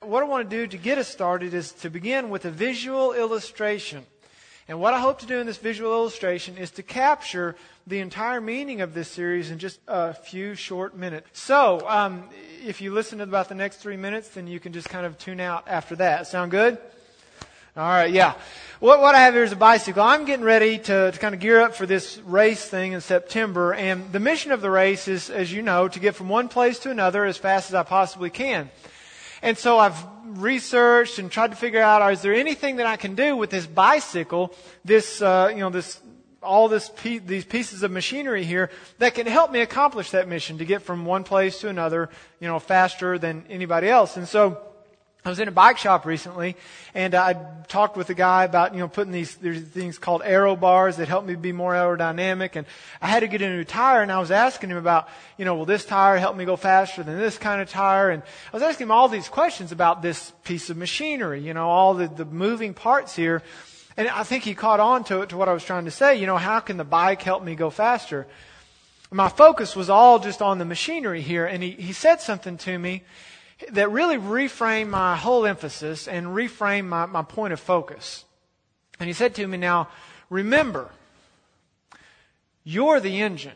What I want to do to get us started is to begin with a visual illustration. And what I hope to do in this visual illustration is to capture the entire meaning of this series in just a few short minutes. So, if you listen to about the next 3 minutes, then you can just kind of tune out after that. Sound good? All right, yeah. What I have here is a bicycle. I'm getting ready to kind of gear up for this race thing in September. And the mission of the race is, as you know, to get from one place to another as fast as I possibly can. And so I've researched and tried to figure out, is there anything that I can do with this bicycle, these pieces of machinery here that can help me accomplish that mission to get from one place to another, faster than anybody else. And so I was in a bike shop recently, and I talked with a guy about, putting there's things called aero bars that help me be more aerodynamic, and I had to get a new tire, and I was asking him about, will this tire help me go faster than this kind of tire? And I was asking him all these questions about this piece of machinery, all the moving parts here. And I think he caught on to what I was trying to say, how can the bike help me go faster? My focus was all just on the machinery here, and he said something to me that really reframed my whole emphasis and reframed my point of focus. And he said to me, now, remember, you're the engine.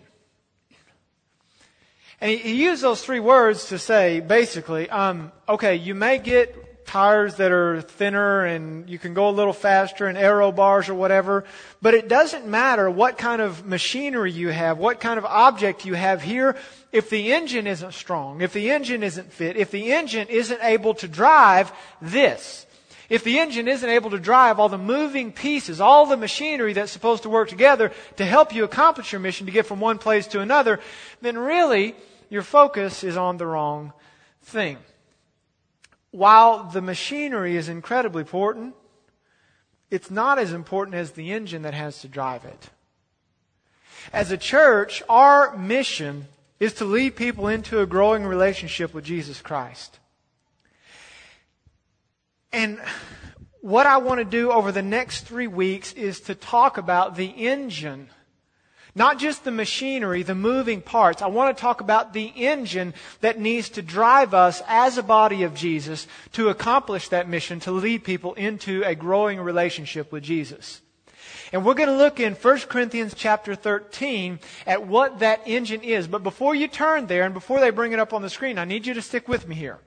And he used those three words to say, basically, okay, you may get tires that are thinner and you can go a little faster and aero bars or whatever, but it doesn't matter what kind of machinery you have, what kind of object you have here, if the engine isn't strong, if the engine isn't fit, if the engine isn't able to drive this, if the engine isn't able to drive all the moving pieces, all the machinery that's supposed to work together to help you accomplish your mission to get from one place to another, then really your focus is on the wrong thing. While the machinery is incredibly important, it's not as important as the engine that has to drive it. As a church, our mission is to lead people into a growing relationship with Jesus Christ. And what I want to do over the next 3 weeks is to talk about the engine. Not just the machinery, the moving parts. I want to talk about the engine that needs to drive us as a body of Jesus to accomplish that mission, to lead people into a growing relationship with Jesus. And we're going to look in 1 Corinthians chapter 13 at what that engine is. But before you turn there and before they bring it up on the screen, I need you to stick with me here.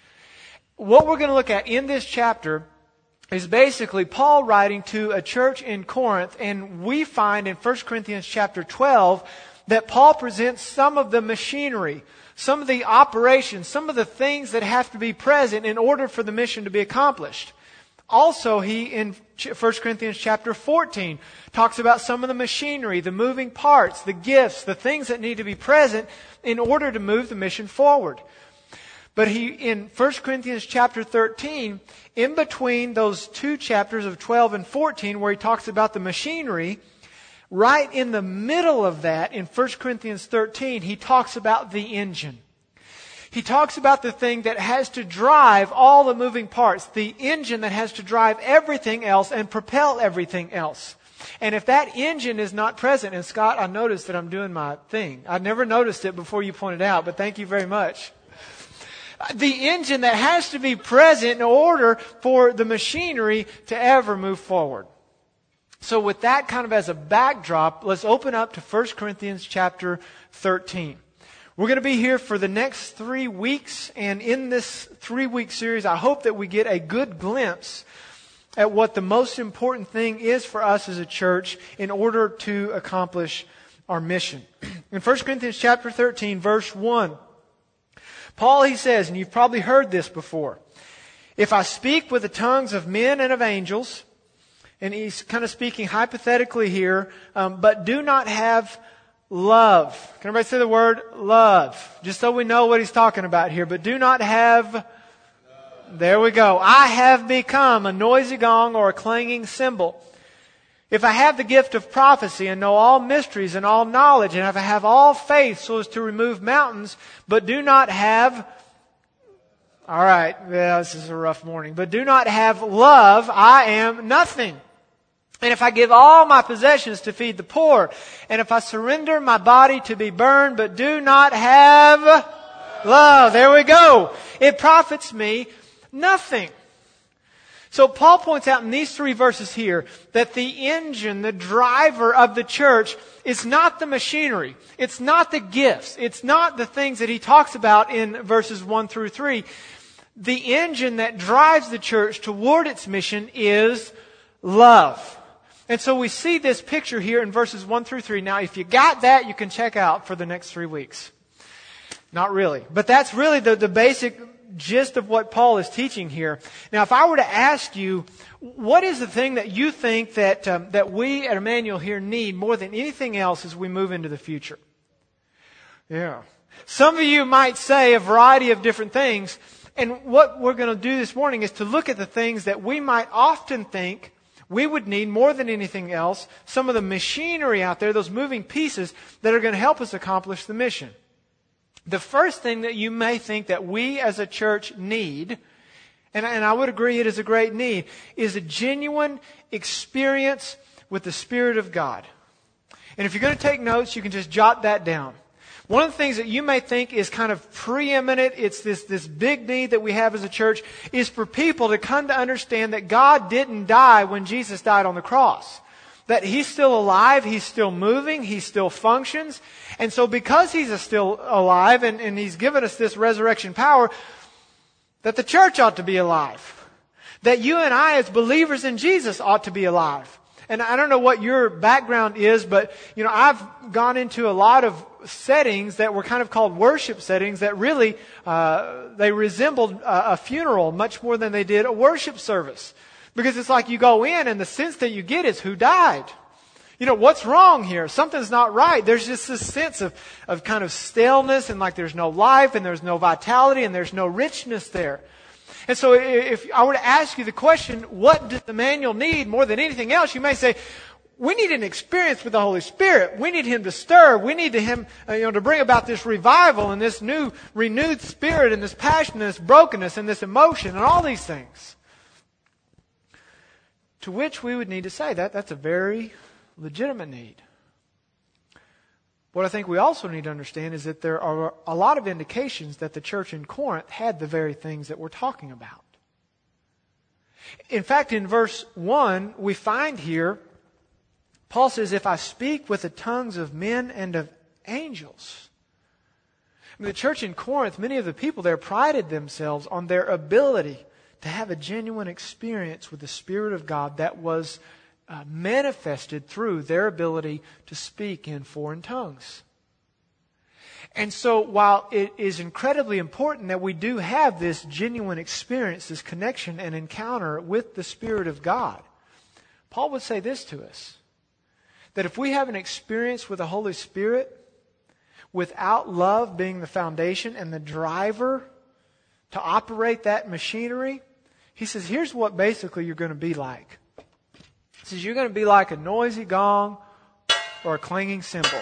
What we're going to look at in this chapter is basically Paul writing to a church in Corinth, and we find in 1 Corinthians chapter 12 that Paul presents some of the machinery, some of the operations, some of the things that have to be present in order for the mission to be accomplished. Also, he, in 1 Corinthians chapter 14, talks about some of the machinery, the moving parts, the gifts, the things that need to be present in order to move the mission forward. But in 1 Corinthians chapter 13, in between those two chapters of 12 and 14, where he talks about the machinery, right in the middle of that, in 1 Corinthians 13, he talks about the engine. He talks about the thing that has to drive all the moving parts, the engine that has to drive everything else and propel everything else. And if that engine is not present, and Scott, I noticed that I'm doing my thing. I never noticed it before you pointed out, but thank you very much. The engine that has to be present in order for the machinery to ever move forward. So with that kind of as a backdrop, let's open up to 1 Corinthians chapter 13. We're going to be here for the next 3 weeks, and in this 3-week series, I hope that we get a good glimpse at what the most important thing is for us as a church in order to accomplish our mission. In 1 Corinthians chapter 13, verse 1, Paul, he says, and you've probably heard this before, if I speak with the tongues of men and of angels, and he's kind of speaking hypothetically here, but do not have love. Can everybody say the word love? Just so we know what he's talking about here. But do not have love. There we go. I have become a noisy gong or a clanging cymbal. If I have the gift of prophecy and know all mysteries and all knowledge, and if I have all faith so as to remove mountains, but do not have... All right, yeah, this is a rough morning. But do not have love, I am nothing. And if I give all my possessions to feed the poor, and if I surrender my body to be burned, but do not have love, there we go. It profits me Nothing. So Paul points out in these 3 verses here that the engine, the driver of the church is not the machinery. It's not the gifts. It's not the things that he talks about in verses 1 through 3. The engine that drives the church toward its mission is love. And so we see this picture here in verses 1 through 3. Now, if you got that, you can check out for the next 3 weeks. Not really. But that's really the basic gist of what Paul is teaching here. Now, if I were to ask you, what is the thing that you think that we at Emmanuel here need more than anything else as we move into the future? Yeah. Some of you might say a variety of different things. And what we're going to do this morning is to look at the things that we might often think we would need more than anything else, some of the machinery out there, those moving pieces that are going to help us accomplish the mission. The first thing that you may think that we as a church need, and I would agree it is a great need, is a genuine experience with the Spirit of God. And if you're going to take notes, you can just jot that down. One of the things that you may think is kind of preeminent, it's this big need that we have as a church, is for people to come to understand that God didn't die when Jesus died on the cross. That He's still alive, He's still moving, He still functions. And so because He's still alive and He's given us this resurrection power, that the church ought to be alive. That you and I as believers in Jesus ought to be alive. And I don't know what your background is, but I've gone into a lot of settings that were kind of called worship settings that really they resembled a funeral much more than they did a worship service. Because it's like you go in and the sense that you get is who died. What's wrong here? Something's not right. There's just this sense of kind of staleness and like there's no life and there's no vitality and there's no richness there. And so if I were to ask you the question, what does Emmanuel need more than anything else? You may say, we need an experience with the Holy Spirit. We need Him to stir. We need Him to bring about this revival and this new renewed spirit and this passion and this brokenness and this emotion and all these things. To which we would need to say that's a very legitimate need. What I think we also need to understand is that there are a lot of indications that the church in Corinth had the very things that we're talking about. In fact, in verse 1, we find here, Paul says, if I speak with the tongues of men and of angels. The church in Corinth, many of the people there prided themselves on their ability to have a genuine experience with the Spirit of God that was manifested through their ability to speak in foreign tongues. And so while it is incredibly important that we do have this genuine experience, this connection and encounter with the Spirit of God, Paul would say this to us, that if we have an experience with the Holy Spirit without love being the foundation and the driver to operate that machinery, he says, here's what basically you're going to be like. He says, you're going to be like a noisy gong or a clanging cymbal.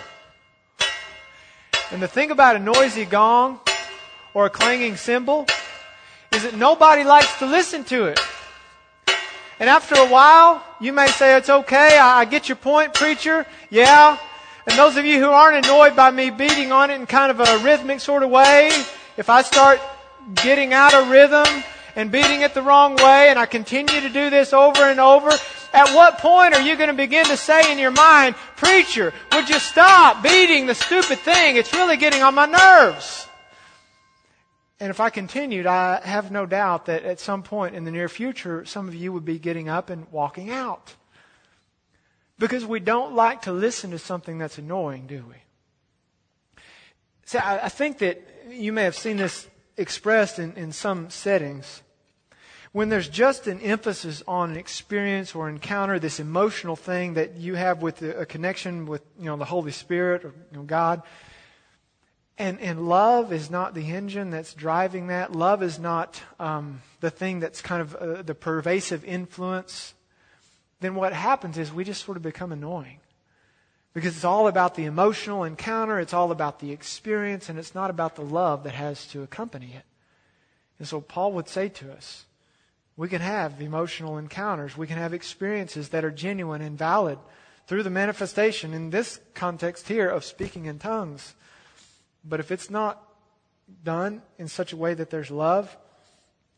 And the thing about a noisy gong or a clanging cymbal is that nobody likes to listen to it. And after a while, you may say, it's okay, I get your point, preacher. Yeah. And those of you who aren't annoyed by me beating on it in kind of a rhythmic sort of way, if I start getting out of rhythm and beating it the wrong way, and I continue to do this over and over, at what point are you going to begin to say in your mind, preacher, would you stop beating the stupid thing? It's really getting on my nerves. And if I continued, I have no doubt that at some point in the near future, some of you would be getting up and walking out. Because we don't like to listen to something that's annoying, do we? See, I think that you may have seen this expressed in some settings. When there's just an emphasis on an experience or encounter, this emotional thing that you have with a connection with the Holy Spirit or God, and love is not the engine that's driving that. Love is not the thing that's kind of the pervasive influence. Then what happens is we just sort of become annoying. Because it's all about the emotional encounter, it's all about the experience, and it's not about the love that has to accompany it. And so Paul would say to us, we can have emotional encounters, we can have experiences that are genuine and valid through the manifestation, in this context here, of speaking in tongues. But if it's not done in such a way that there's love,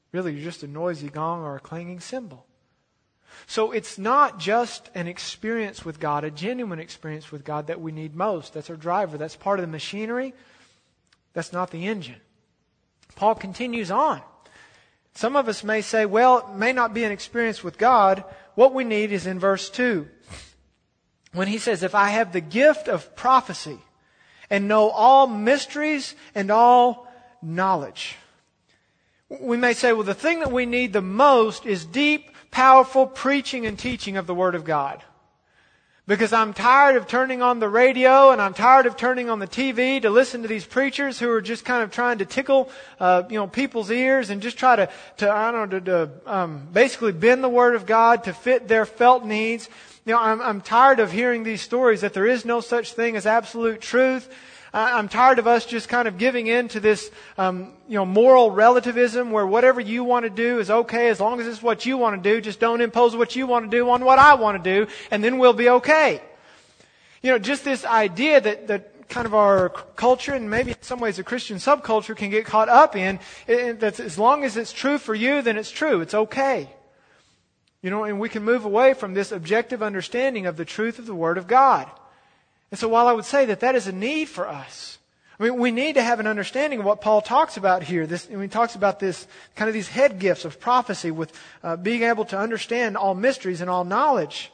Really, you're just a noisy gong or a clanging cymbal. So it's not just an experience with God, a genuine experience with God that we need most. That's our driver. That's part of the machinery. That's not the engine. Paul continues on. Some of us may say, well, it may not be an experience with God. What we need is in verse 2. When he says, if I have the gift of prophecy and know all mysteries and all knowledge. We may say, well, the thing that we need the most is deep, powerful preaching and teaching of the Word of God. Because I'm tired of turning on the radio and I'm tired of turning on the TV to listen to these preachers who are just kind of trying to tickle, people's ears and just try to basically bend the Word of God to fit their felt needs. I'm tired of hearing these stories that there is no such thing as absolute truth. I'm tired of us just kind of giving in to this, moral relativism where whatever you want to do is okay as long as it's what you want to do. Just don't impose what you want to do on what I want to do, and then we'll be okay. Just this idea that kind of our culture and maybe in some ways the Christian subculture can get caught up in, that as long as it's true for you, then it's true. It's okay. And we can move away from this objective understanding of the truth of the Word of God. And so while I would say that is a need for us, we need to have an understanding of what Paul talks about here. When he talks about this kind of these head gifts of prophecy with being able to understand all mysteries and all knowledge.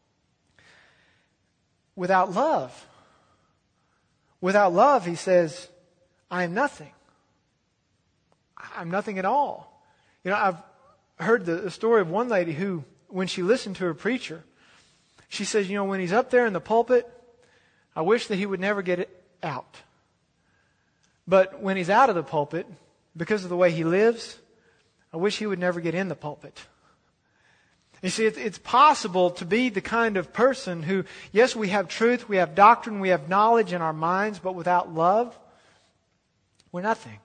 Without love, he says, I am nothing. I'm nothing at all. I've heard the story of one lady who, when she listened to her preacher, she says, when he's up there in the pulpit, I wish that he would never get it out. But when he's out of the pulpit, because of the way he lives, I wish he would never get in the pulpit. You see, it's possible to be the kind of person who, yes, we have truth, we have doctrine, we have knowledge in our minds, but without love, we're nothing.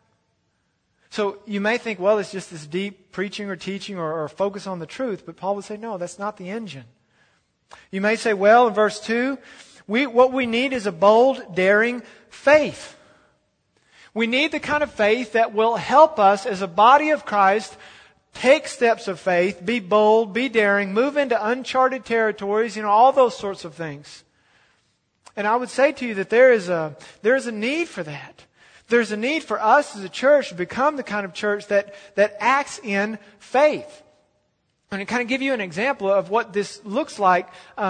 So you may think, well, it's just this deep preaching or teaching or focus on the truth, but Paul would say, no, that's not the engine. You may say, well, in verse 2, what we need is a bold, daring faith. We need the kind of faith that will help us as a body of Christ take steps of faith, be bold, be daring, move into uncharted territories, all those sorts of things. And I would say to you that there is a need for that. There's a need for us as a church to become the kind of church that acts in faith. And to kind of give you an example of what this looks like,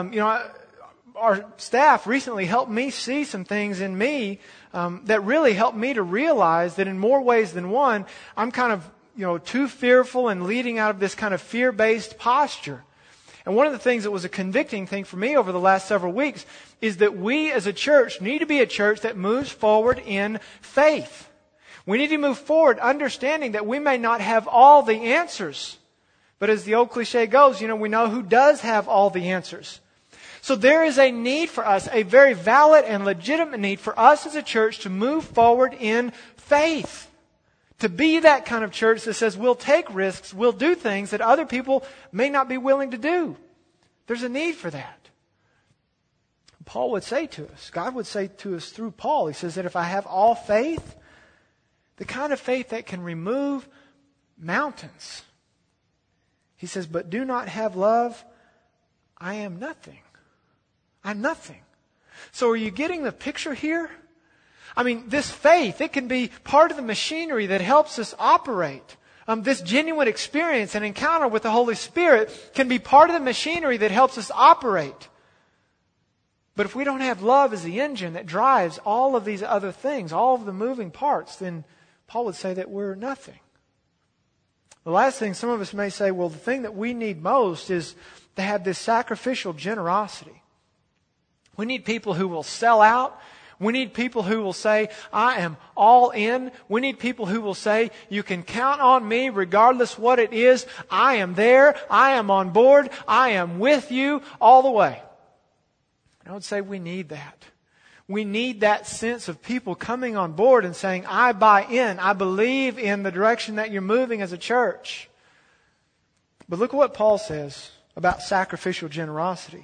our staff recently helped me see some things in me that really helped me to realize that in more ways than one, I'm kind of too fearful and leading out of this kind of fear-based posture. And one of the things that was a convicting thing for me over the last several weeks is that we as a church need to be a church that moves forward in faith. We need to move forward understanding that we may not have all the answers. But as the old cliche goes, we know who does have all the answers. So there is a need for us, a very valid and legitimate need for us as a church to move forward in faith. To be that kind of church that says we'll take risks, we'll do things that other people may not be willing to do. There's a need for that. Paul would say to us, God would say to us through Paul, he says that if I have all faith, the kind of faith that can remove mountains. He says, but do not have love, I am nothing. I'm nothing. So are you getting the picture here? This faith, it can be part of the machinery that helps us operate. This genuine experience and encounter with the Holy Spirit can be part of the machinery that helps us operate. But if we don't have love as the engine that drives all of these other things, all of the moving parts, then Paul would say that we're nothing. The last thing, some of us may say, well, the thing that we need most is to have this sacrificial generosity. We need people who will sell out. We need people who will say, I am all in. We need people who will say, you can count on me regardless what it is. I am there. I am on board. I am with you all the way. I would say we need that. We need that sense of people coming on board and saying, I buy in. I believe in the direction that you're moving as a church. But look at what Paul says about sacrificial generosity.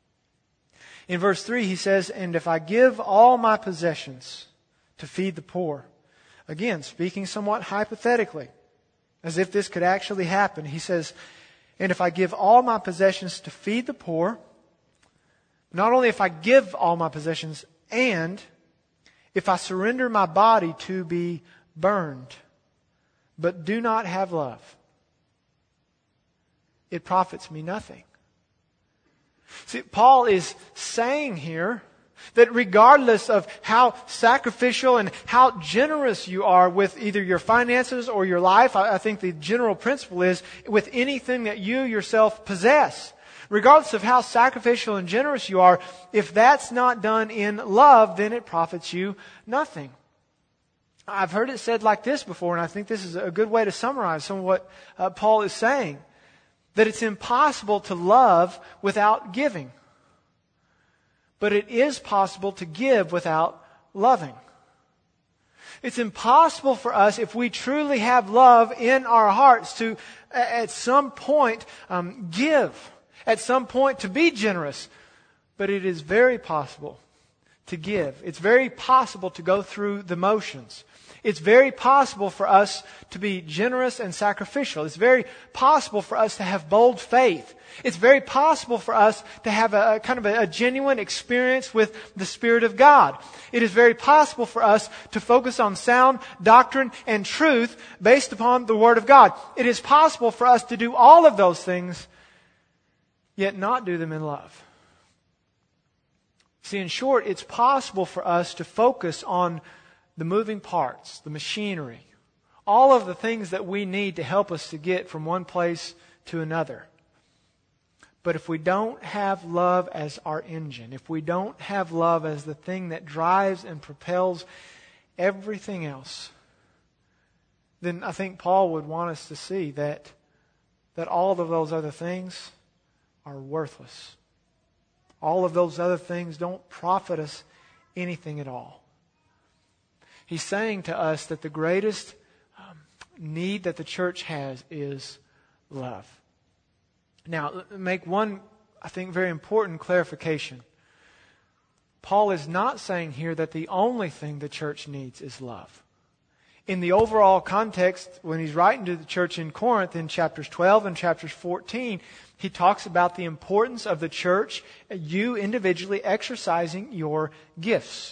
In verse 3, he says, and if I give all my possessions to feed the poor, again, speaking somewhat hypothetically, as if this could actually happen. He says, and if I give all my possessions to feed the poor, not only if I give all my possessions, and if I surrender my body to be burned, but do not have love, it profits me nothing. See, Paul is saying here that regardless of how sacrificial and how generous you are with either your finances or your life, I think the general principle is with anything that you yourself possess. Regardless of how sacrificial and generous you are, if that's not done in love, then it profits you nothing. I've heard it said like this before, and I think this is a good way to summarize some of what Paul is saying. That it's impossible to love without giving. But it is possible to give without loving. It's impossible for us, if we truly have love in our hearts, to at some point give. At some point to be generous. But it is very possible to give. It's very possible to go through the motions. It's very possible for us to be generous and sacrificial. It's very possible for us to have bold faith. It's very possible for us to have a kind of a genuine experience with the Spirit of God. It is very possible for us to focus on sound doctrine and truth based upon the Word of God. It is possible for us to do all of those things, yet not do them in love. See, in short, it's possible for us to focus on the moving parts, the machinery, all of the things that we need to help us to get from one place to another. But if we don't have love as our engine, if we don't have love as the thing that drives and propels everything else, then I think Paul would want us to see that all of those other things are worthless. All of those other things don't profit us anything at all. He's saying to us that the greatest need that the church has is love. Now, make one, I think, very important clarification. Paul is not saying here that the only thing the church needs is love. In the overall context, when he's writing to the church in Corinth in chapters 12 and chapters 14, he talks about the importance of the church, you individually exercising your gifts.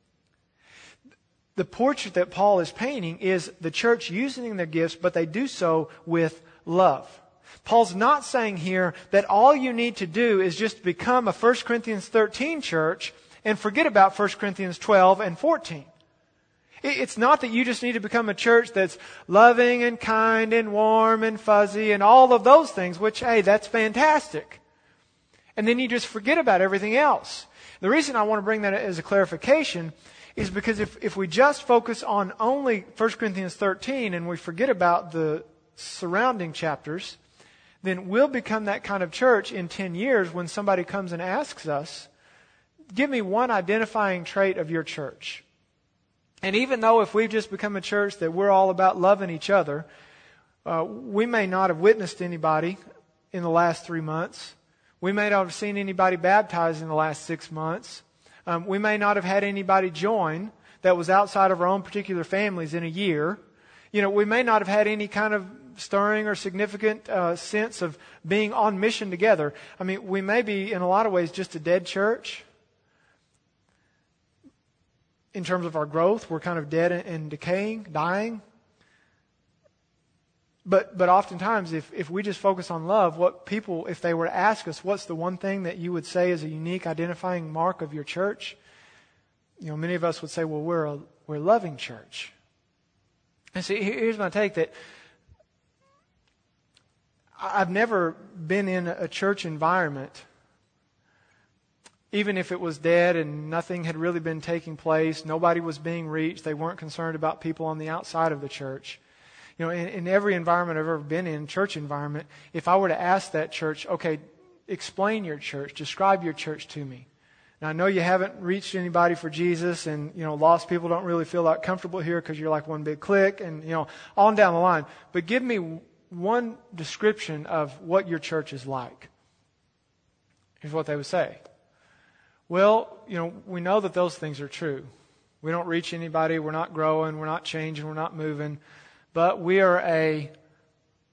The portrait that Paul is painting is the church using their gifts, but they do so with love. Paul's not saying here that all you need to do is just become a 1 Corinthians 13 church and forget about 1 Corinthians 12 and 14. It's not that you just need to become a church that's loving and kind and warm and fuzzy and all of those things, which, hey, that's fantastic. And then you just forget about everything else. The reason I want to bring that as a clarification is because if we just focus on only 1 Corinthians 13 and we forget about the surrounding chapters, then we'll become that kind of church in 10 years when somebody comes and asks us, give me one identifying trait of your church. And even though if we've just become a church that we're all about loving each other, we may not have witnessed anybody in the last 3 months. We may not have seen anybody baptized in the last 6 months. We may not have had anybody join that was outside of our own particular families in a year. We may not have had any kind of stirring or significant sense of being on mission together. I mean, we may be in a lot of ways just a dead church. In terms of our growth, we're kind of dead and decaying, dying. But oftentimes, if we just focus on love, what people, if they were to ask us, what's the one thing that you would say is a unique identifying mark of your church? Many of us would say, well, we're a loving church. And see, here's my take, that I've never been in a church environment, even if it was dead and nothing had really been taking place, nobody was being reached, they weren't concerned about people on the outside of the church. In every environment I've ever been in, church environment, if I were to ask that church, okay, explain your church, describe your church to me. Now, I know you haven't reached anybody for Jesus, and, lost people don't really feel like comfortable here because you're like one big clique, and, on down the line. But give me one description of what your church is like. Here's what they would say. Well, we know that those things are true. We don't reach anybody, we're not growing, we're not changing, we're not moving. But we are a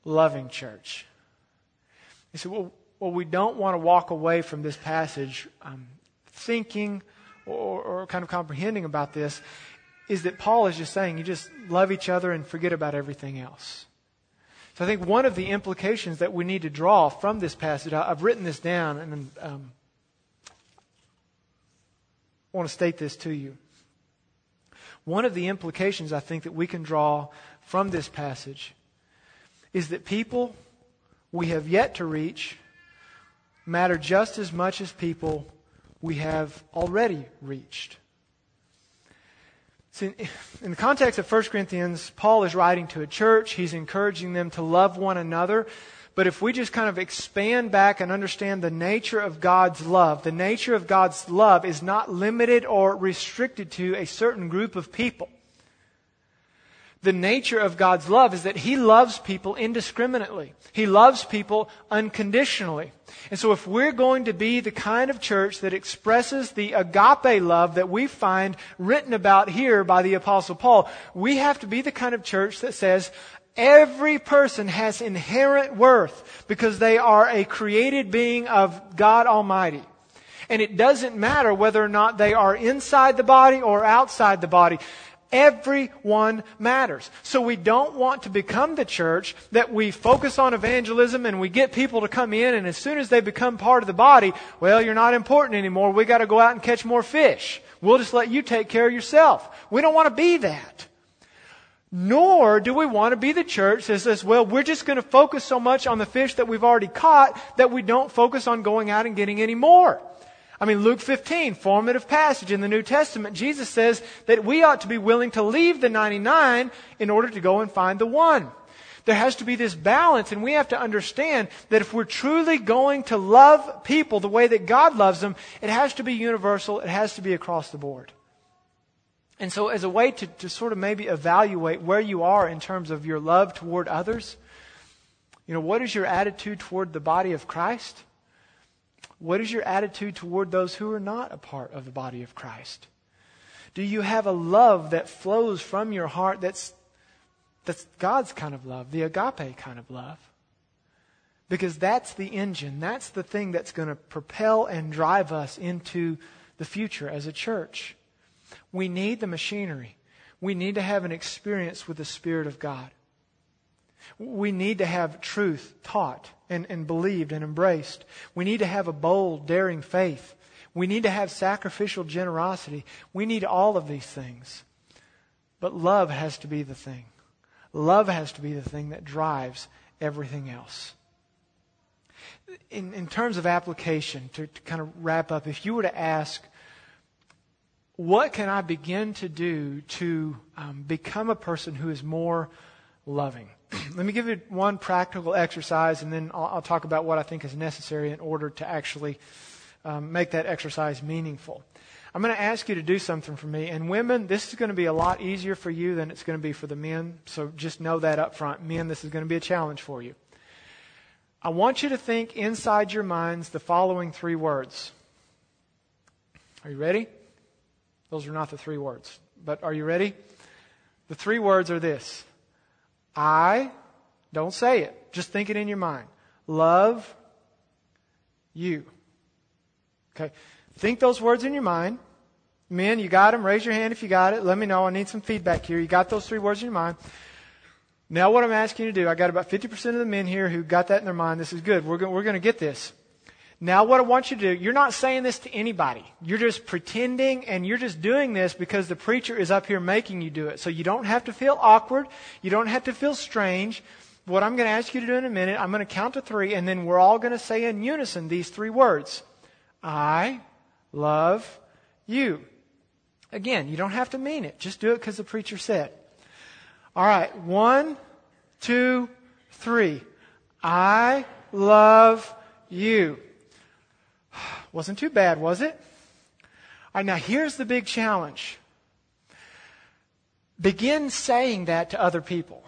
loving church. You say, well, we don't want to walk away from this passage thinking or kind of comprehending about this, is that Paul is just saying you just love each other and forget about everything else. So I think one of the implications that we need to draw from this passage, I've written this down and I want to state this to you. One of the implications I think that we can draw from this passage is that people we have yet to reach matter just as much as people we have already reached. So in the context of 1 Corinthians, Paul is writing to a church. He's encouraging them to love one another. But if we just kind of expand back and understand the nature of God's love, the nature of God's love is not limited or restricted to a certain group of people. The nature of God's love is that He loves people indiscriminately. He loves people unconditionally. And so if we're going to be the kind of church that expresses the agape love that we find written about here by the Apostle Paul, we have to be the kind of church that says every person has inherent worth because they are a created being of God Almighty. And it doesn't matter whether or not they are inside the body or outside the body. Everyone matters. So we don't want to become the church that we focus on evangelism and we get people to come in, and as soon as they become part of the body, well, you're not important anymore. We got to go out and catch more fish. We'll just let you take care of yourself. We don't want to be that. Nor do we want to be the church that says, well, we're just going to focus so much on the fish that we've already caught that we don't focus on going out and getting any more. I mean, Luke 15, formative passage in the New Testament, Jesus says that we ought to be willing to leave the 99 in order to go and find the one. There has to be this balance, and we have to understand that if we're truly going to love people the way that God loves them, it has to be universal, it has to be across the board. And so as a way to sort of maybe evaluate where you are in terms of your love toward others, what is your attitude toward the body of Christ? What is your attitude toward those who are not a part of the body of Christ? Do you have a love that flows from your heart that's God's kind of love, the agape kind of love? Because that's the engine, that's the thing that's going to propel and drive us into the future as a church. We need the machinery. We need to have an experience with the Spirit of God. We need to have truth taught and believed and embraced. We need to have a bold, daring faith. We need to have sacrificial generosity. We need all of these things. But love has to be the thing. Love has to be the thing that drives everything else. In terms of application, to kind of wrap up, if you were to ask, what can I begin to do to become a person who is more loving? Let me give you one practical exercise, and then I'll talk about what I think is necessary in order to actually make that exercise meaningful. I'm going to ask you to do something for me. And women, this is going to be a lot easier for you than it's going to be for the men. So just know that up front. Men, this is going to be a challenge for you. I want you to think inside your minds the following 3 words. Are you ready? Those are not the 3 words. But are you ready? The 3 words are this. Don't say it. Just think it in your mind. Love you. Okay. Think those words in your mind. Men, you got them? Raise your hand if you got it. Let me know. I need some feedback here. You got those 3 words in your mind. Now what I'm asking you to do, I got about 50% of the men here who got that in their mind. This is good. We're going to get this. Now what I want you to do, you're not saying this to anybody. You're just pretending, and you're just doing this because the preacher is up here making you do it. So you don't have to feel awkward. You don't have to feel strange. What I'm going to ask you to do in a minute, I'm going to count to 3, and then we're all going to say in unison these 3 words. I love you. Again, you don't have to mean it. Just do it because the preacher said. All right. 1, 2, 3. I love you. Wasn't too bad, was it? All right, now here's the big challenge. Begin saying that to other people.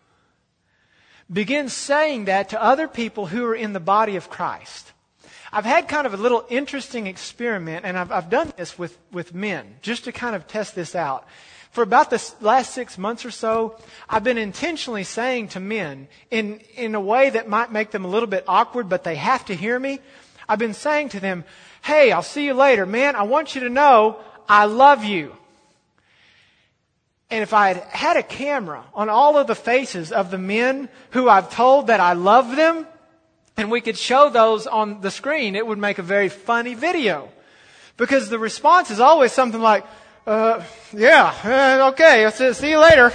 Begin saying that to other people who are in the body of Christ. I've had kind of a little interesting experiment, and I've done this with men, just to kind of test this out. For about the last 6 months or so, I've been intentionally saying to men, in a way that might make them a little bit awkward, but they have to hear me. I've been saying to them, hey, I'll see you later. Man, I want you to know I love you. And if I had a camera on all of the faces of the men who I've told that I love them, and we could show those on the screen, it would make a very funny video. Because the response is always something like, okay, I'll see you later.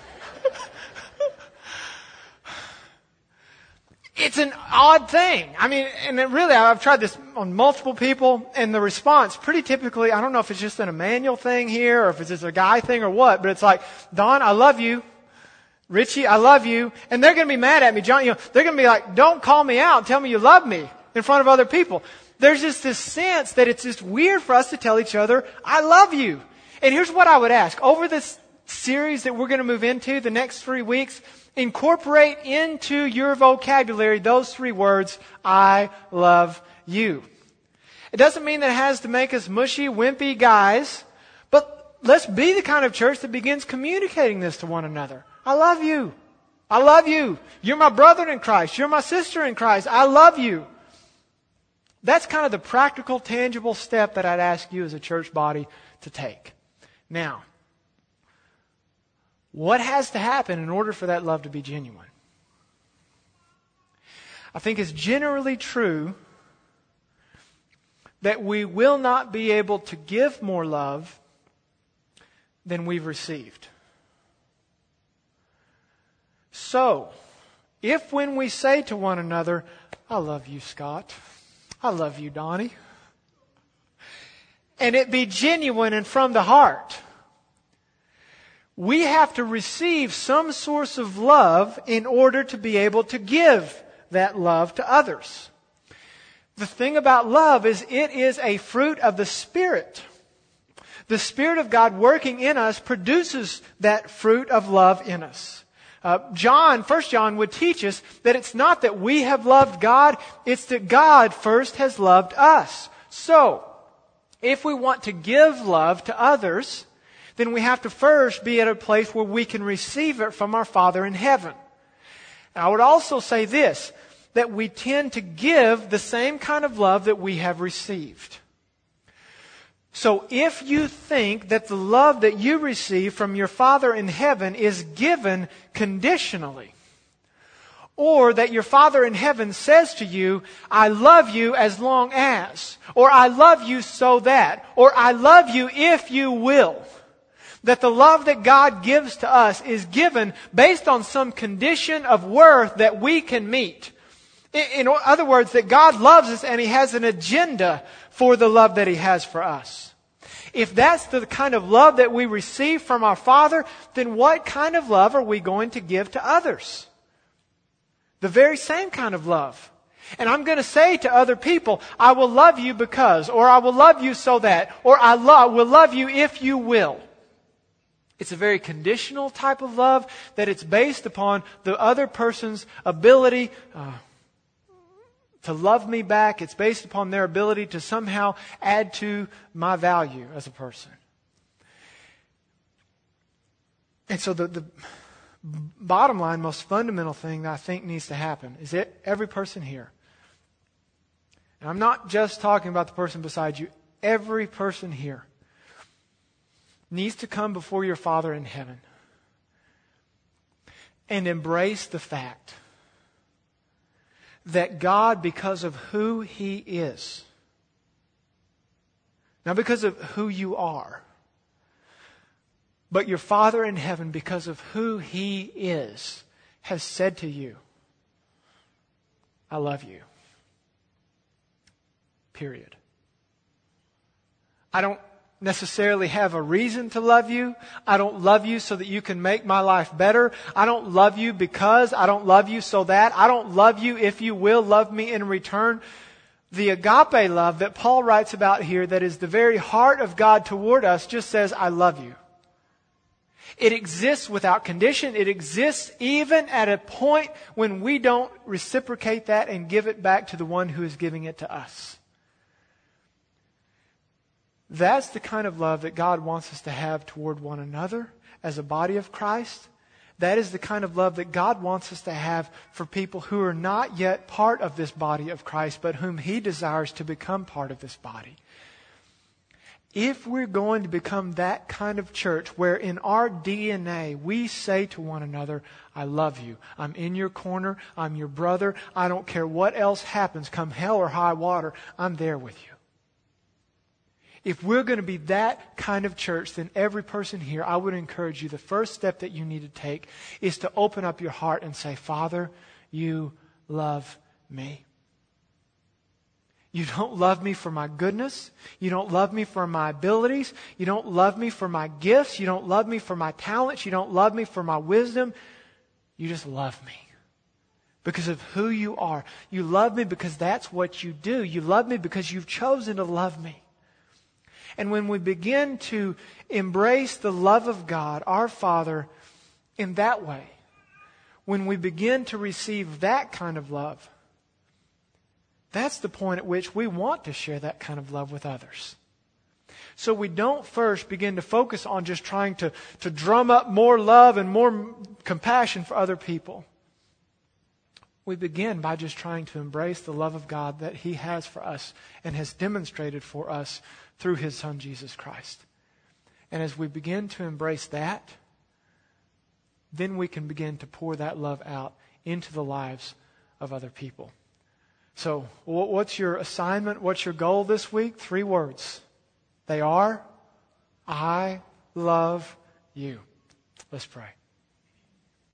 It's an odd thing. I mean, and I've tried this on multiple people, and the response pretty typically, I don't know if it's just an Emmanuel thing here, or if it's just a guy thing or what, but it's like, Don, I love you. Richie, I love you. And they're going to be mad at me. John, they're going to be like, don't call me out. Tell me you love me in front of other people. There's just this sense that it's just weird for us to tell each other, I love you. And here's what I would ask. Over this series that we're going to move into the next 3 weeks, incorporate into your vocabulary those 3 words, I love you. It doesn't mean that it has to make us mushy, wimpy guys, but let's be the kind of church that begins communicating this to one another. I love you. I love you. You're my brother in Christ. You're my sister in Christ. I love you. That's kind of the practical, tangible step that I'd ask you as a church body to take. Now, what has to happen in order for that love to be genuine? I think it's generally true that we will not be able to give more love than we've received. So, if when we say to one another, I love you, Scott, I love you, Donnie, and it be genuine and from the heart, we have to receive some source of love in order to be able to give that love to others. The thing about love is it is a fruit of the Spirit. The Spirit of God working in us produces that fruit of love in us. 1 John would teach us that it's not that we have loved God, it's that God first has loved us. So, if we want to give love to others, then we have to first be at a place where we can receive it from our Father in heaven. And I would also say this, that we tend to give the same kind of love that we have received. So if you think that the love that you receive from your Father in heaven is given conditionally, or that your Father in heaven says to you, I love you as long as, or I love you so that, or I love you if you will, that the love that God gives to us is given based on some condition of worth that we can meet. In other words, that God loves us and He has an agenda for the love that He has for us. If that's the kind of love that we receive from our Father, then what kind of love are we going to give to others? The very same kind of love. And I'm going to say to other people, I will love you because, or I will love you so that, or I will love you if you will. It's a very conditional type of love that it's based upon the other person's ability to love me back. It's based upon their ability to somehow add to my value as a person. And so the bottom line, most fundamental thing that I think needs to happen is that every person here, and I'm not just talking about the person beside you, every person here needs to come before your Father in heaven and embrace the fact that God, because of who He is, not because of who you are, but your Father in heaven, because of who He is, has said to you, I love you. Period. I don't necessarily have a reason to love you. I don't love you so that you can make my life better. I don't love you because. I don't love you so that. I don't love you if you will love me in return. The agape love that Paul writes about here, that is the very heart of God toward us, just says, I love you. It exists without condition. It exists even at a point when we don't reciprocate that and give it back to the one who is giving it to us. That's the kind of love that God wants us to have toward one another as a body of Christ. That is the kind of love that God wants us to have for people who are not yet part of this body of Christ, but whom He desires to become part of this body. If we're going to become that kind of church where in our DNA we say to one another, I love you. I'm in your corner. I'm your brother. I don't care what else happens. Come hell or high water, I'm there with you. If we're going to be that kind of church, then every person here, I would encourage you, the first step that you need to take is to open up your heart and say, Father, you love me. You don't love me for my goodness. You don't love me for my abilities. You don't love me for my gifts. You don't love me for my talents. You don't love me for my wisdom. You just love me because of who you are. You love me because that's what you do. You love me because you've chosen to love me. And when we begin to embrace the love of God, our Father, in that way, when we begin to receive that kind of love, that's the point at which we want to share that kind of love with others. So we don't first begin to focus on just trying to drum up more love and more compassion for other people. We begin by just trying to embrace the love of God that He has for us and has demonstrated for us through His Son, Jesus Christ. And as we begin to embrace that, then we can begin to pour that love out into the lives of other people. So, what's your assignment? What's your goal this week? 3 words. They are, I love you. Let's pray.